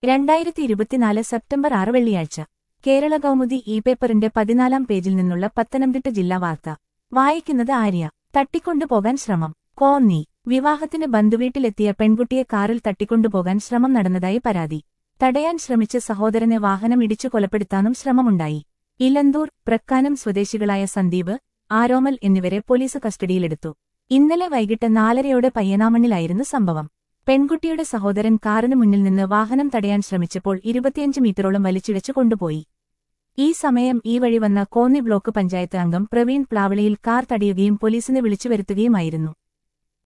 2024 September 6 വെള്ളിയാഴ്ച Kerala Kaumudi E പേപ്പറിന്റെ 14-ാം പേജിൽ നിന്നുള്ള പത്തനംതിട്ട ജില്ലാ വാർത്ത വായിക്കുന്നത് ആര്യ. തട്ടിക്കൊണ്ടുപോകാൻ ശ്രമം. കോന്നി. വിവാഹത്തിന് ബന്ധുവീട്ടിലെത്തിയ പെൺകുട്ടിയെ കാറിൽ തട്ടിക്കൊണ്ടുപോകാൻ ശ്രമം നടന്നതായി പരാതി. തടയാൻ ശ്രമിച്ച് സഹോദരനെ വാഹനം ഇടിച്ചു കൊലപ്പെടുത്താനും ശ്രമമുണ്ടായി. ഇലന്തൂർ, പ്രക്കാനം സ്വദേശികളായ സന്ദീപ്, ആരോമൽ എന്നിവരെ പോലീസ് കസ്റ്റഡിയിലെടുത്തു. ഇന്നലെ വൈകിട്ട് 4:30 പയ്യനാമണ്ണിലായിരുന്നു സംഭവം. പെൺകുട്ടിയുടെ സഹോദരൻ കാറിന് മുന്നിൽ നിന്ന് വാഹനം തടയാൻ ശ്രമിച്ചപ്പോൾ 25 മീറ്ററോളം വലിച്ചിഴച്ചു കൊണ്ടുപോയി. ഈ സമയം ഈ വഴി വന്ന കോന്നി ബ്ലോക്ക് പഞ്ചായത്ത് അംഗം പ്രവീൺ പ്ലാവളിയിൽ കാർ തടയുകയും പോലീസിനെ വിളിച്ചുവരുത്തുകയുമായിരുന്നു.